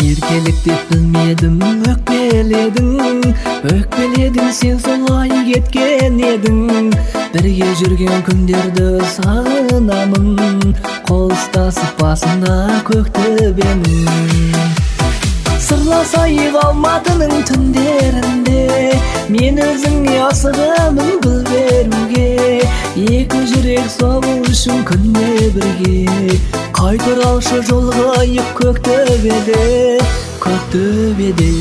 Еркелік деп білмедім, өкпеледің сен солай кеткен едің. Бірге жүрген күндерді сағынамын, қол ұстасып басында көктөбемін. Сырласайық Алматының түндерінде, мен өзіңе асығамын гүл беруге. Екі жүрек соғу үшін күнде бірге, қайтаралшы жолығайық көктөбеде.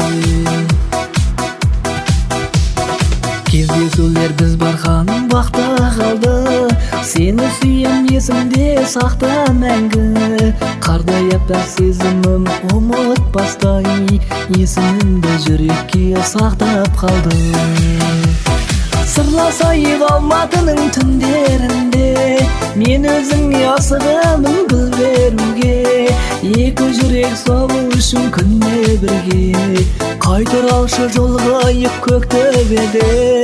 Кездесулер біз барған бақта қалды, сені сүйем есімде сақта мәңгі. Қардай аппақ сезімім ұмытпастай, есімімді жүрекке сақтап қалды. Сырласайық Алматының түндерінде, мен өзіңе асығамын гүл беруге. Екі жүрек соғу үшін күнде бірге, қайтаралшы жолығайық көктөбеде.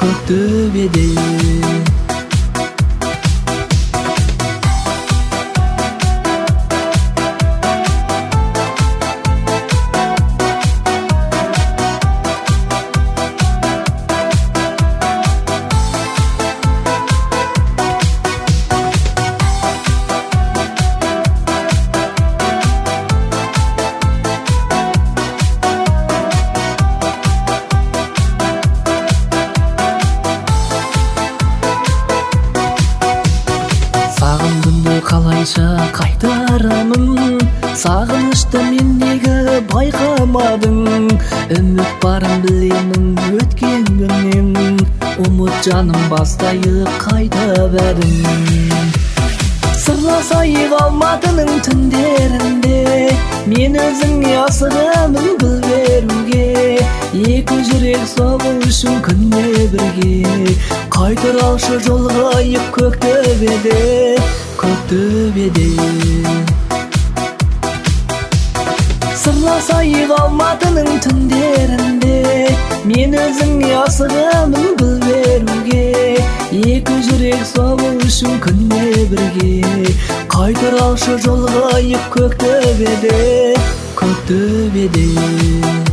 Сағындымды қалайша қайтарамын, сағынышты мендегі байқамадың. Үміт барын білемін өткен күннен, ұмыт жаным бастайық қайта бәрін. Сырласайық Алматының түндерінде, мен өзіңе асығамын гүл беруге. Екі жүрек соғу үшін күнде бірге, қайтаралшы жолығайық көктөбеде. Сырласайық Алматының түндерінде, мен өзіңе асығамын гүл беруге. Екі жүрек соғу үшін күнде бірге, қайтаралшы жолығайық көктөбеде.